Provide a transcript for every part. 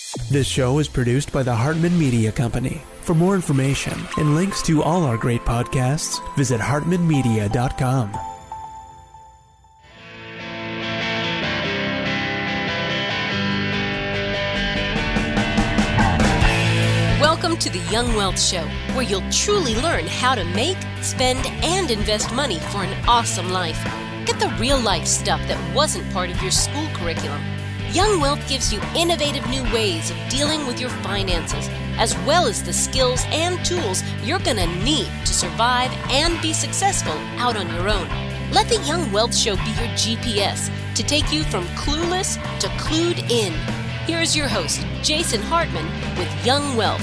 This show is produced by the Hartman Media Company. For more information and links to all our great podcasts, visit hartmanmedia.com. Welcome to the Young Wealth Show, where you'll truly learn how to make, spend, and invest money for an awesome life. Get the real-life stuff that wasn't part of your school curriculum. Young Wealth gives you innovative new ways of dealing with your finances, as well as the skills and tools you're going to need to survive and be successful out on your own. Let the Young Wealth Show be your GPS to take you from clueless to clued in. Here's your host, Jason Hartman, with Young Wealth.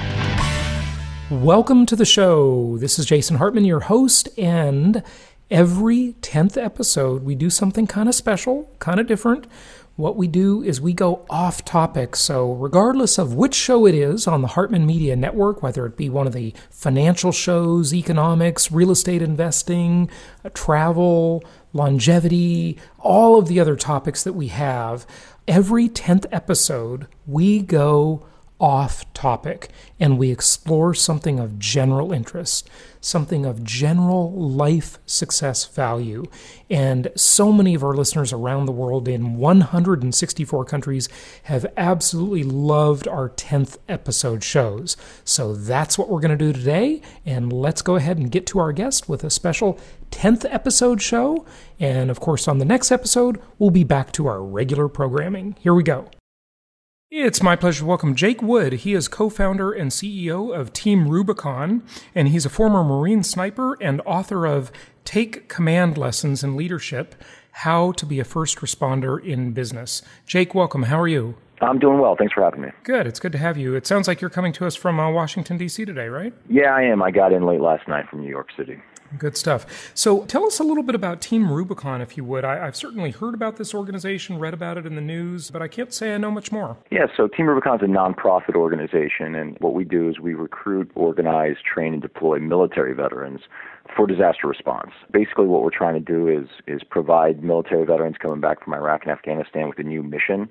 Welcome to the show. This is Jason Hartman, your host, and every 10th episode we do something kind of special, kind of different. What we do is we go off topic. So regardless of which show it is on the Hartman Media Network, whether it be one of the financial shows, economics, real estate investing, travel, longevity, all of the other topics that we have, every 10th episode we go off topic and we explore something of general interest, something of general life success value. And so many of our listeners around the world in 164 countries have absolutely loved our 10th episode shows. So that's what we're going to do today. And let's go ahead and get to our guest with a special 10th episode show. And of course, on the next episode, we'll be back to our regular programming. Here we go. It's my pleasure to welcome Jake Wood. He is co-founder and CEO of Team Rubicon, and he's a former Marine sniper and author of Take Command Lessons in Leadership, How to be a First Responder in Business. Jake, welcome. How are you? I'm doing well. Thanks for having me. Good. It's good to have you. It sounds like you're coming to us from Washington, D.C. today, right? Yeah, I am. I got in late last night from New York City. Good stuff. So tell us a little bit about Team Rubicon, if you would. I've certainly heard about this organization, read about it in the news, but I can't say I know much more. Yeah, so Team Rubicon is a nonprofit organization, and what we do is we recruit, organize, train, and deploy military veterans for disaster response. Basically, what we're trying to do is provide military veterans coming back from Iraq and Afghanistan with a new mission,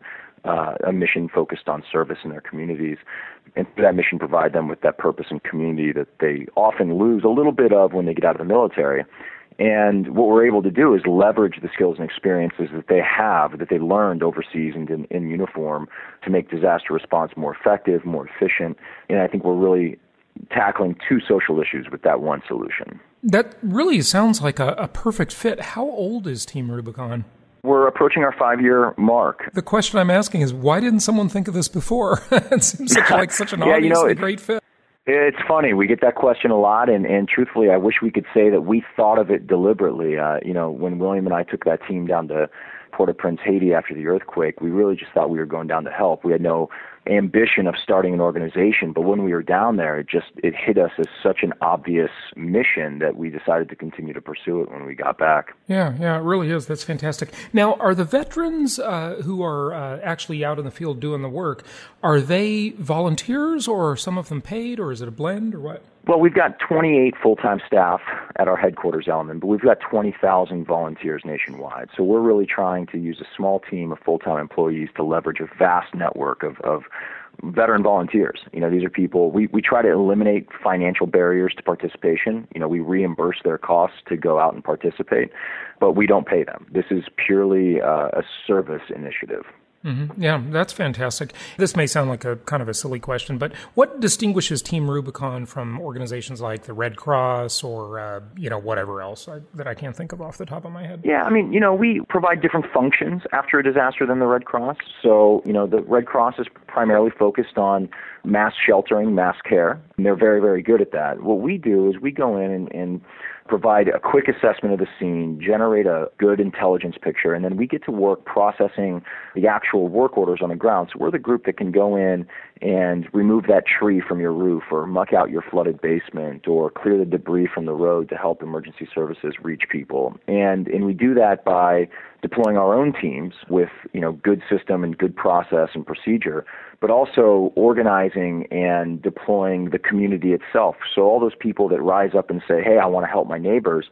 a mission focused on service in their communities, and for that mission provide them with that purpose and community that they often lose a little bit of when they get out of the military. And what we're able to do is leverage the skills and experiences that they have, that they learned overseas and in uniform, to make disaster response more effective, more efficient. And I think we're really tackling two social issues with that one solution. That really sounds like a perfect fit. How old is Team Rubicon? We're approaching our 5-year mark. The question I'm asking is, why didn't someone think of this before? It seems like such an obviously great fit. It's funny. We get that question a lot, and truthfully, I wish we could say that we thought of it deliberately. When William and I took that team down to Port-au-Prince, Haiti after the earthquake, we really just thought we were going down to help. We had no ambition of starting an organization, but when we were down there, it hit us as such an obvious mission that we decided to continue to pursue it when we got back. Yeah, it really is. That's fantastic. Now, are the veterans who are actually out in the field doing the work, are they volunteers, or are some of them paid, or is it a blend, or what? Well, we've got 28 full-time staff at our headquarters element, but we've got 20,000 volunteers nationwide. So we're really trying to use a small team of full-time employees to leverage a vast network of veteran volunteers. These are people, we try to eliminate financial barriers to participation. We reimburse their costs to go out and participate, but we don't pay them. This is purely a service initiative. Mm-hmm. Yeah, that's fantastic. This may sound like a kind of a silly question, but what distinguishes Team Rubicon from organizations like the Red Cross or, whatever else that I can't think of off the top of my head? Yeah, we provide different functions after a disaster than the Red Cross. So, the Red Cross is primarily focused on mass sheltering, mass care, and they're very, very good at that. What we do is we go in and provide a quick assessment of the scene, generate a good intelligence picture, and then we get to work processing the actual work orders on the ground. So we're the group that can go in and remove that tree from your roof or muck out your flooded basement or clear the debris from the road to help emergency services reach people. And we do that by deploying our own teams with, good system and good process and procedure, but also organizing and deploying the community itself. So all those people that rise up and say, hey, I want to help my neighbors,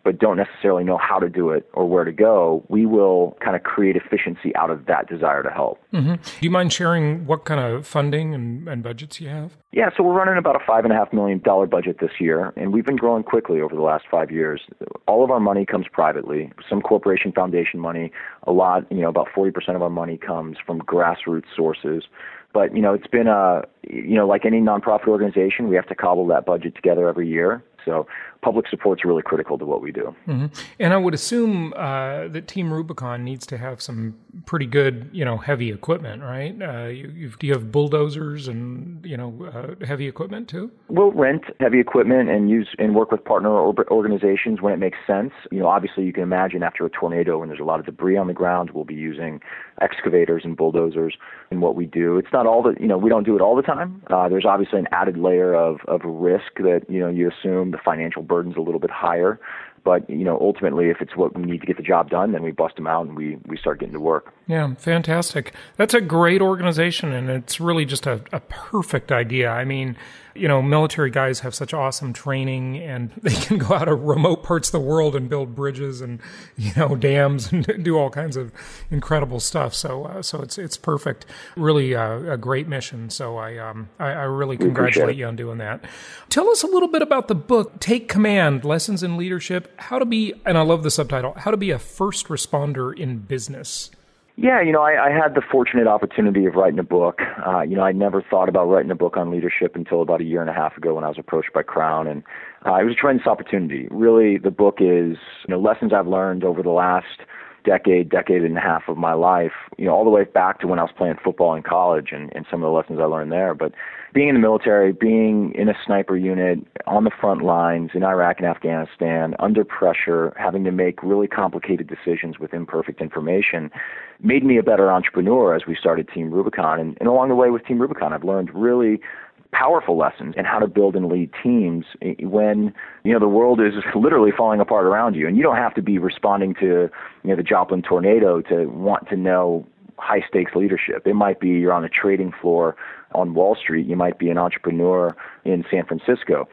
but don't necessarily know how to do it or where to go, we will kind of create efficiency out of that desire to help. Mm-hmm. Do you mind sharing what kind of funding and budgets you have? Yeah, so we're running about a $5.5 million budget this year, and we've been growing quickly over the last 5 years. All of our money comes privately, some corporation foundation money, a lot, about 40% of our money comes from grassroots sources. But, it's been like any nonprofit organization, we have to cobble that budget together every year. So public support's really critical to what we do. Mm-hmm. And I would assume that Team Rubicon needs to have some pretty good, heavy equipment, right? Do you have bulldozers and, heavy equipment too? We'll rent heavy equipment and work with partner organizations when it makes sense. Obviously you can imagine after a tornado when there's a lot of debris on the ground, we'll be using excavators and bulldozers in what we do. It's not all that, we don't do it all the time. There's obviously an added layer of risk that, you assume the financial burden's a little bit higher. But, ultimately, if it's what we need to get the job done, then we bust them out and we start getting to work. Yeah, fantastic. That's a great organization, and it's really just a perfect idea. I mean, military guys have such awesome training, and they can go out to remote parts of the world and build bridges and, dams and do all kinds of incredible stuff. So it's perfect. Really a great mission. So I really congratulate you on doing that. Tell us a little bit about the book, Take Command, Lessons in Leadership, How to Be, and I love the subtitle, How to Be a First Responder in Business. Yeah, I had the fortunate opportunity of writing a book. I never thought about writing a book on leadership until about a year and a half ago when I was approached by Crown, and it was a tremendous opportunity. Really, the book is, lessons I've learned over the last decade and a half of my life, all the way back to when I was playing football in college and some of the lessons I learned there. But being in the military, being in a sniper unit, on the front lines in Iraq and Afghanistan, under pressure, having to make really complicated decisions with imperfect information, made me a better entrepreneur as we started Team Rubicon. And along the way with Team Rubicon, I've learned really powerful lessons in how to build and lead teams when, the world is literally falling apart around you. And you don't have to be responding to, the Joplin tornado to want to know high-stakes leadership. It might be you're on a trading floor on Wall Street. You might be an entrepreneur in San Francisco.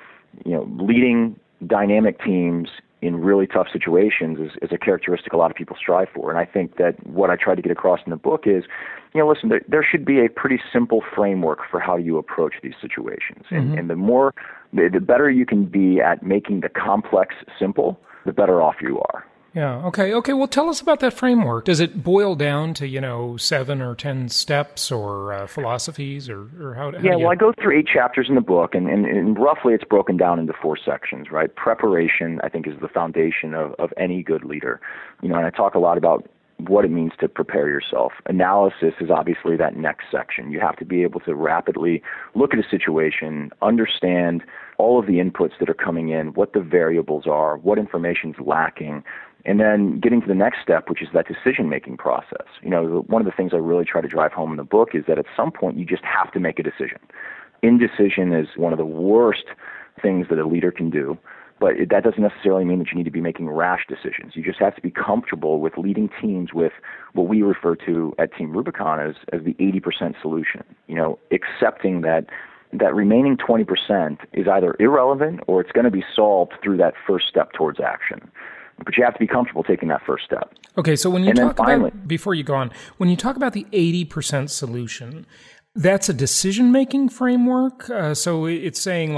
Leading dynamic teams in really tough situations is a characteristic a lot of people strive for. And I think that what I try to get across in the book is, listen, there should be a pretty simple framework for how you approach these situations. Mm-hmm. And the better you can be at making the complex simple, the better off you are. Yeah. Okay. Well, tell us about that framework. Does it boil down to, 7 or 10 steps or philosophies or how? Yeah. Well, I go through 8 chapters in the book, and roughly it's broken down into 4 sections, right? Preparation, I think, is the foundation of any good leader. And I talk a lot about what it means to prepare yourself. Analysis is obviously that next section. You have to be able to rapidly look at a situation, understand all of the inputs that are coming in, what the variables are, what information's lacking, and then getting to the next step, which is that decision-making process. One of the things I really try to drive home in the book is that at some point you just have to make a decision. Indecision is one of the worst things that a leader can do, but that doesn't necessarily mean that you need to be making rash decisions. You just have to be comfortable with leading teams with what we refer to at Team Rubicon as the 80% solution, accepting that remaining 20% is either irrelevant or it's going to be solved through that first step towards action. But you have to be comfortable taking that first step. Okay, so when you talk about, before you go on, when you talk about the 80% solution, that's a decision-making framework. So it's saying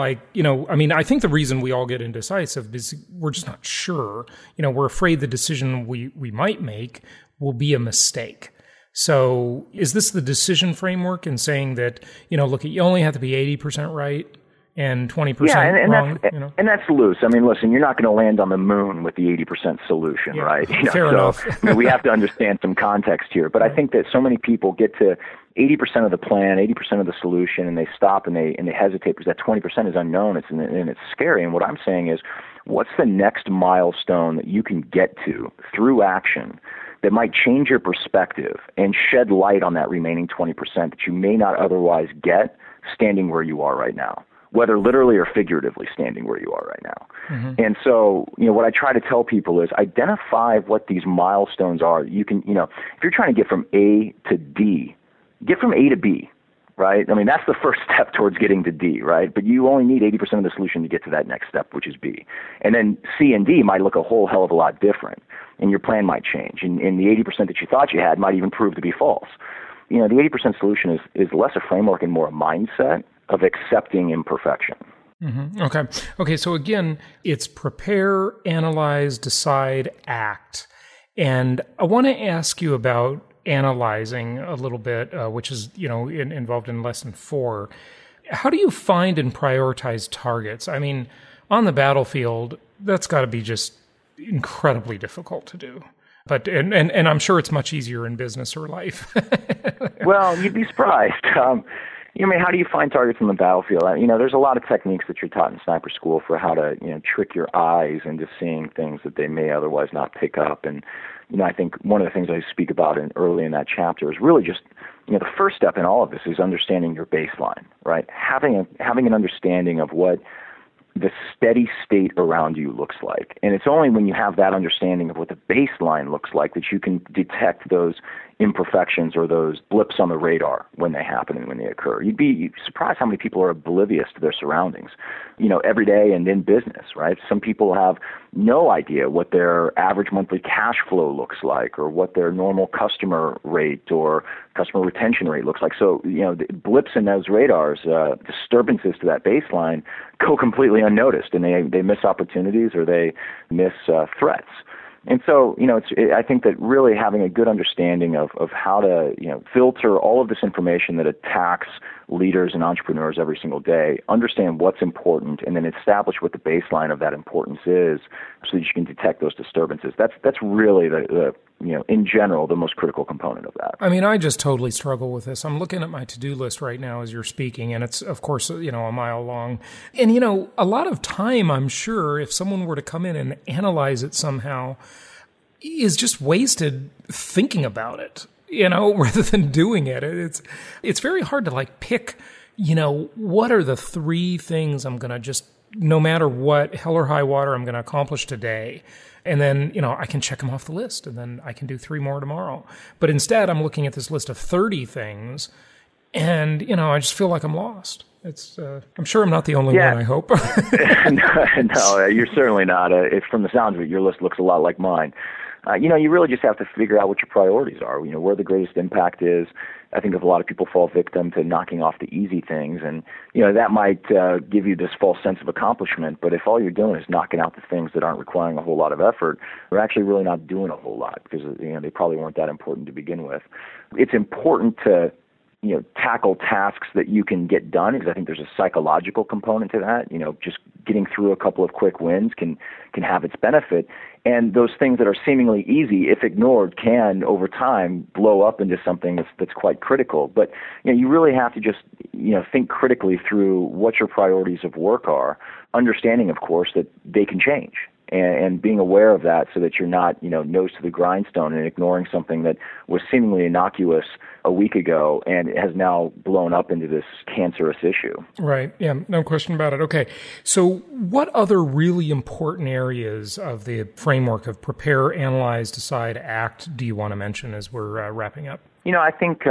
I think the reason we all get indecisive is we're just not sure. We're afraid the decision we might make will be a mistake. So is this the decision framework in saying that, look, you only have to be 80% right and 20% wrong? And that's loose. I mean, listen, you're not going to land on the moon with the 80% solution, right? Fair enough. We have to understand some context here. But I think that so many people get to 80% of the plan, 80% of the solution, and they stop and they hesitate because that 20% is unknown. It's scary. And what I'm saying is, what's the next milestone that you can get to through action that might change your perspective and shed light on that remaining 20% that you may not otherwise get standing where you are right now, whether literally or figuratively standing where you are right now. Mm-hmm. And so, what I try to tell people is identify what these milestones are. You can, if you're trying to get from A to D, get from A to B. right? I mean, that's the first step towards getting to D, right? But you only need 80% of the solution to get to that next step, which is B. And then C and D might look a whole hell of a lot different, and your plan might change. And the 80% that you thought you had might even prove to be false. The 80% solution is less a framework and more a mindset of accepting imperfection. Mm-hmm. Okay. So again, it's prepare, analyze, decide, act. And I want to ask you about analyzing a little bit, which is, involved in lesson 4. How do you find and prioritize targets? I mean, on the battlefield, that's got to be just incredibly difficult to do. But and I'm sure it's much easier in business or life. Well, you'd be surprised. How do you find targets on the battlefield? There's a lot of techniques that you're taught in sniper school for how to, trick your eyes into seeing things that they may otherwise not pick up. And, I think one of the things I speak about early in that chapter is really just, the first step in all of this is understanding your baseline, right? Having an understanding of what the steady state around you looks like. And it's only when you have that understanding of what the baseline looks like that you can detect those imperfections or those blips on the radar when they happen and when they occur. You'd be surprised how many people are oblivious to their surroundings, every day and in business, right? Some people have no idea what their average monthly cash flow looks like or what their normal customer rate or customer retention rate looks like. So, the blips in those radars, disturbances to that baseline go completely unnoticed, and they miss opportunities or they miss threats. And so, I think that really having a good understanding of how to, filter all of this information that attacks leaders and entrepreneurs every single day, understand what's important, and then establish what the baseline of that importance is so that you can detect those disturbances. That's really the in general, the most critical component of that. I mean, I just totally struggle with this. I'm looking at my to-do list right now as you're speaking, and it's, of course, a mile long. And, a lot of time, I'm sure, if someone were to come in and analyze it somehow, is just wasted thinking about it, rather than doing it. It's very hard to pick, what are the 3 things I'm going to just, no matter what, hell or high water, I'm going to accomplish today. And then, I can check them off the list, and then I can do 3 more tomorrow. But instead, I'm looking at this list of 30 things, and, I just feel like I'm lost. It's. I'm sure I'm not the only one, I hope. No, you're certainly not. From the sounds of it, your list looks a lot like mine. You really just have to figure out what your priorities are, where the greatest impact is. I think a lot of people fall victim to knocking off the easy things, and, that might give you this false sense of accomplishment, but if all you're doing is knocking out the things that aren't requiring a whole lot of effort, you're actually really not doing a whole lot because, they probably weren't that important to begin with. It's important to tackle tasks that you can get done, because I think there's a psychological component to that. Just getting through a couple of quick wins can have its benefit. And those things that are seemingly easy, if ignored, can, over time, blow up into something that's quite critical. But, you really have to just, think critically through what your priorities of work are, understanding, of course, that they can change. And being aware of that so that you're not, nose to the grindstone and ignoring something that was seemingly innocuous a week ago and has now blown up into this cancerous issue. Right. Yeah, no question about it. Okay. So what other really important areas of the framework of prepare, analyze, decide, act do you want to mention as we're wrapping up? I think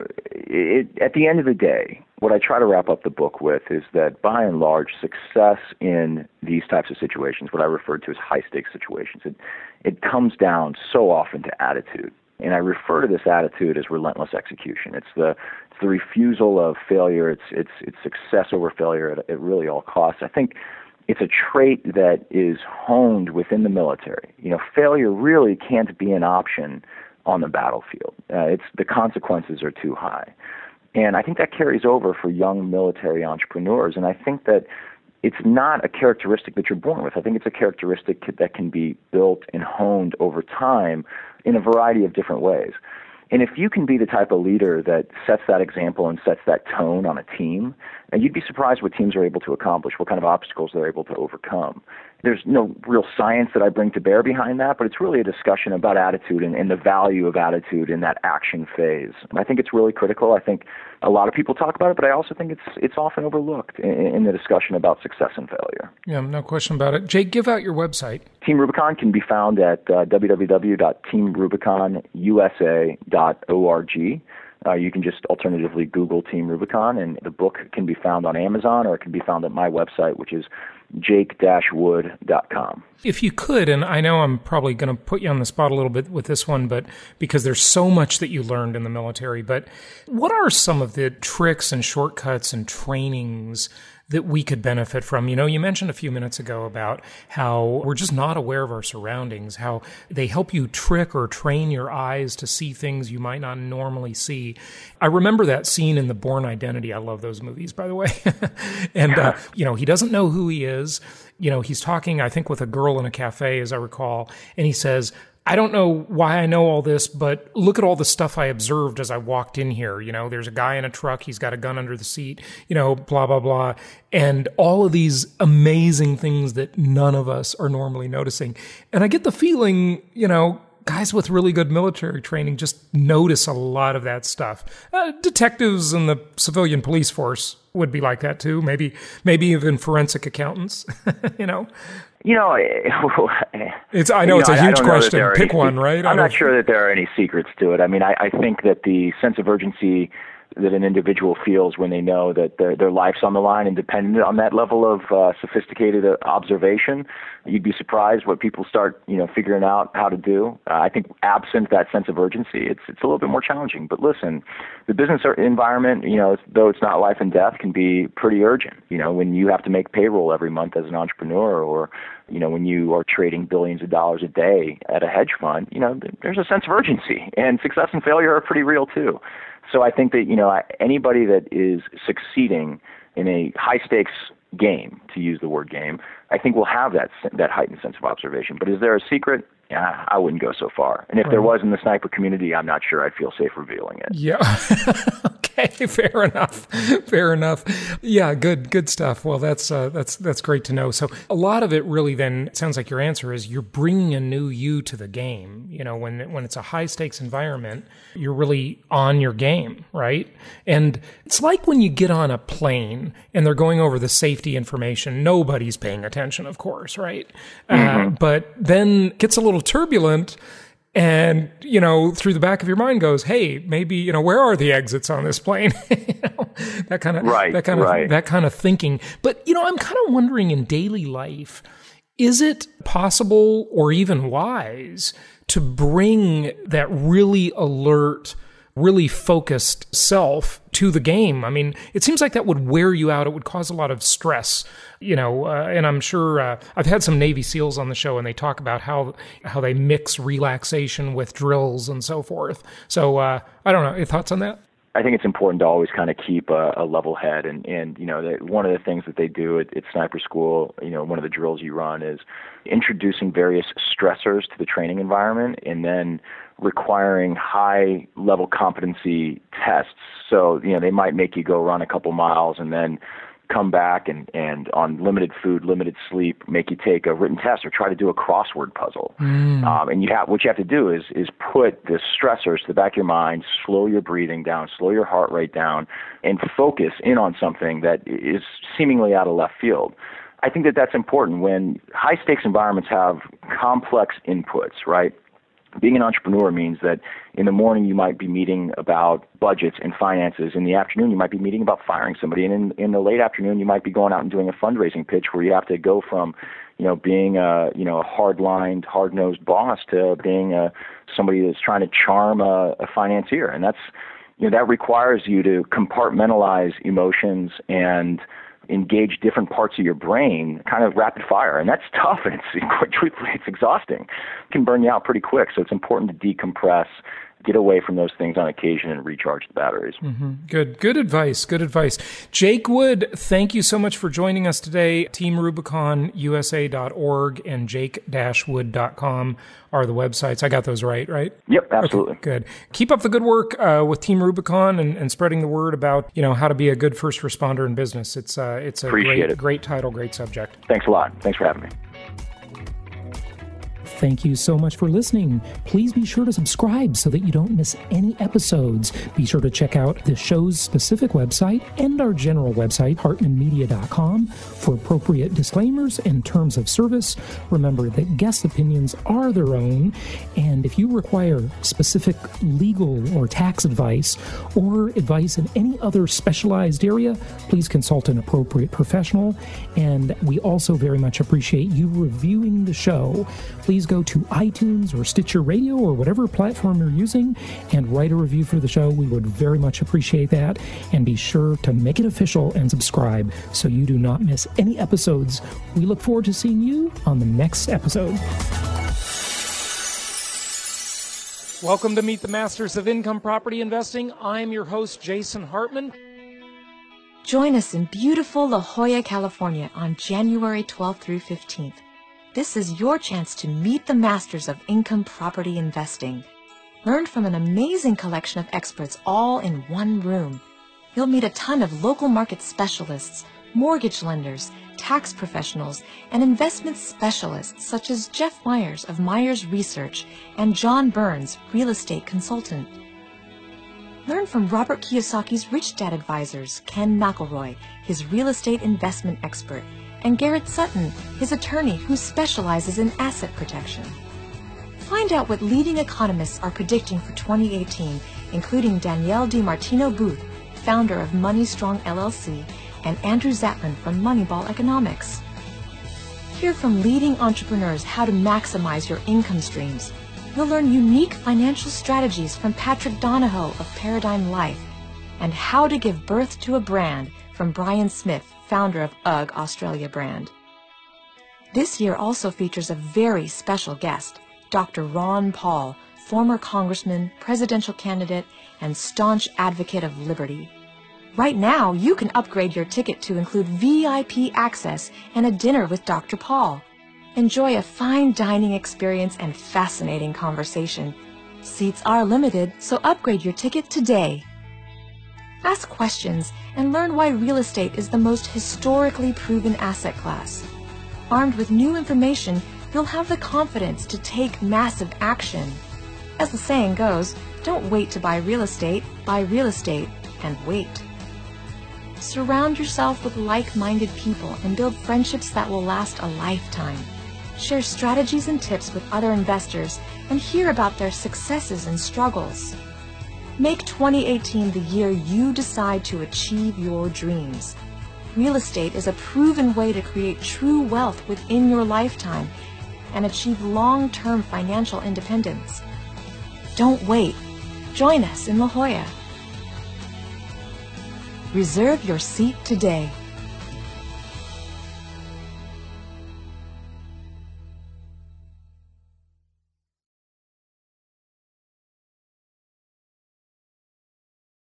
at the end of the day, what I try to wrap up the book with is that, by and large, success in these types of situations, what I refer to as high-stakes situations, it comes down so often to attitude. And I refer to this attitude as relentless execution. It's the refusal of failure. It's success over failure at really all costs. I think it's a trait that is honed within the military. Failure really can't be an option on the battlefield. The consequences are too high. And I think that carries over for young military entrepreneurs. And I think that it's not a characteristic that you're born with. I think it's a characteristic that can be built and honed over time in a variety of different ways. And if you can be the type of leader that sets that example and sets that tone on a team, and you'd be surprised what teams are able to accomplish, what kind of obstacles they're able to overcome. There's no real science that I bring to bear behind that, but it's really a discussion about attitude and the value of attitude in that action phase. I think it's really critical. I think a lot of people talk about it, but I also think it's often overlooked in the discussion about success and failure. Yeah, no question about it. Jake, give out your website. Team Rubicon can be found at www.teamrubiconusa.org. You can just alternatively Google Team Rubicon, and the book can be found on Amazon, or it can be found at my website, which is jake-wood.com. If you could, and I know I'm probably going to put you on the spot a little bit with this one, but because there's so much that you learned in the military, but what are some of the tricks and shortcuts and trainings that we could benefit from? You know, you mentioned a few minutes ago about how we're just not aware of our surroundings, how they help you trick or train your eyes to see things you might not normally see. I remember that scene in The Bourne Identity. I love those movies, by the way. And, you know, he doesn't know who he is. You know, he's talking, I think, with a girl in a cafe, as I recall, and he says, I don't know why I know all this, but look at all the stuff I observed as I walked in here. You know, there's a guy in a truck. He's got a gun under the seat, you know, blah, blah, blah. And all of these amazing things that none of us are normally noticing. And I get the feeling, you know, guys with really good military training just notice a lot of that stuff. Detectives in the civilian police force would be like that too. Maybe even forensic accountants, you know. You know, it's a huge question. Pick one, right? I'm not sure that there are any secrets to it. I mean, I think that the sense of urgency that an individual feels when they know that their life's on the line and dependent on that level of sophisticated observation, you'd be surprised what people start, you know, figuring out how to do. I think absent that sense of urgency, it's a little bit more challenging. But listen, the business environment, you know, though it's not life and death, can be pretty urgent. You know, when you have to make payroll every month as an entrepreneur, or you know, when you are trading billions of dollars a day at a hedge fund, you know, there's a sense of urgency, and success and failure are pretty real too. So I think that, you know, anybody that is succeeding in a high-stakes game, to use the word game, I think will have that heightened sense of observation. But is there a secret? Yeah, I wouldn't go so far. And if there was in the sniper community, I'm not sure I'd feel safe revealing it. Yeah. Okay, fair enough. Fair enough. Yeah, good stuff. Well, that's great to know. So a lot of it really then, it sounds like your answer is you're bringing a new you to the game. You know, when it's a high stakes environment, you're really on your game, right? And it's like when you get on a plane and they're going over the safety information, nobody's paying attention, of course, right? Mm-hmm. But then it gets a little turbulent, and, you know, through the back of your mind goes, hey, maybe, you know, where are the exits on this plane? You know, that kind of thinking. But, you know, I'm kind of wondering, in daily life, is it possible or even wise to bring that really alert, really focused self to the game? I mean, it seems like that would wear you out. It would cause a lot of stress, you know, and I'm sure I've had some Navy SEALs on the show, and they talk about how they mix relaxation with drills and so forth. So I don't know. Your thoughts on that? I think it's important to always kind of keep a level head. And you know, one of the things that they do at Sniper School, you know, one of the drills you run is introducing various stressors to the training environment, and then requiring high-level competency tests. So, you know, they might make you go run a couple miles and then come back and on limited food, limited sleep, make you take a written test or try to do a crossword puzzle. And what you have to do is put the stressors to the back of your mind, slow your breathing down, slow your heart rate down, and focus in on something that is seemingly out of left field. I think that that's important when high-stakes environments have complex inputs, right? Being an entrepreneur means that in the morning you might be meeting about budgets and finances. In the afternoon you might be meeting about firing somebody. And in the late afternoon you might be going out and doing a fundraising pitch where you have to go from, you know, being a hard-lined, hard-nosed boss to being somebody that's trying to charm a financier. And that's, you know, that requires you to compartmentalize emotions and engage different parts of your brain kind of rapid fire. And that's tough, and quite truthfully, it's exhausting. It can burn you out pretty quick. So it's important to decompress, get away from those things on occasion, and recharge the batteries. Mm-hmm. Good advice. Good advice. Jake Wood, thank you so much for joining us today. TeamRubiconUSA.org and jake-wood.com are the websites. I got those right? Yep, absolutely. Okay, good. Keep up the good work with Team Rubicon and spreading the word about, you know, how to be a good first responder in business. It's a great title, great subject. Thanks a lot. Thanks for having me. Thank you so much for listening. Please be sure to subscribe so that you don't miss any episodes. Be sure to check out the show's specific website and our general website, hartmanmedia.com, for appropriate disclaimers and terms of service. Remember that guest opinions are their own, and if you require specific legal or tax advice or advice in any other specialized area, please consult an appropriate professional. And we also very much appreciate you reviewing the show. Please go to iTunes or Stitcher Radio or whatever platform you're using and write a review for the show. We would very much appreciate that. And be sure to make it official and subscribe so you do not miss any episodes. We look forward to seeing you on the next episode. Welcome to Meet the Masters of Income Property Investing. I'm your host, Jason Hartman. Join us in beautiful La Jolla, California on January 12th through 15th. This is your chance to meet the masters of income property investing. Learn from an amazing collection of experts all in one room. You'll meet a ton of local market specialists, mortgage lenders, tax professionals, and investment specialists such as Jeff Myers of Myers Research and John Burns, real estate consultant. Learn from Robert Kiyosaki's Rich Dad advisors, Ken McElroy, his real estate investment expert, and Garrett Sutton, his attorney who specializes in asset protection. Find out what leading economists are predicting for 2018, including Danielle DiMartino Booth, founder of Money Strong LLC, and Andrew Zatlin from Moneyball Economics. Hear from leading entrepreneurs how to maximize your income streams. You'll learn unique financial strategies from Patrick Donahoe of Paradigm Life and how to give birth to a brand from Brian Smith, founder of UGG Australia brand. This year also features a very special guest, Dr. Ron Paul, former congressman, presidential candidate, and staunch advocate of liberty. Right now, you can upgrade your ticket to include VIP access and a dinner with Dr. Paul. Enjoy a fine dining experience and fascinating conversation. Seats are limited, so upgrade your ticket today. Ask questions and learn why real estate is the most historically proven asset class. Armed with new information, you'll have the confidence to take massive action. As the saying goes, don't wait to buy real estate and wait. Surround yourself with like-minded people and build friendships that will last a lifetime. Share strategies and tips with other investors and hear about their successes and struggles. Make 2018 the year you decide to achieve your dreams. Real estate is a proven way to create true wealth within your lifetime and achieve long-term financial independence. Don't wait. Join us in La Jolla. Reserve your seat today.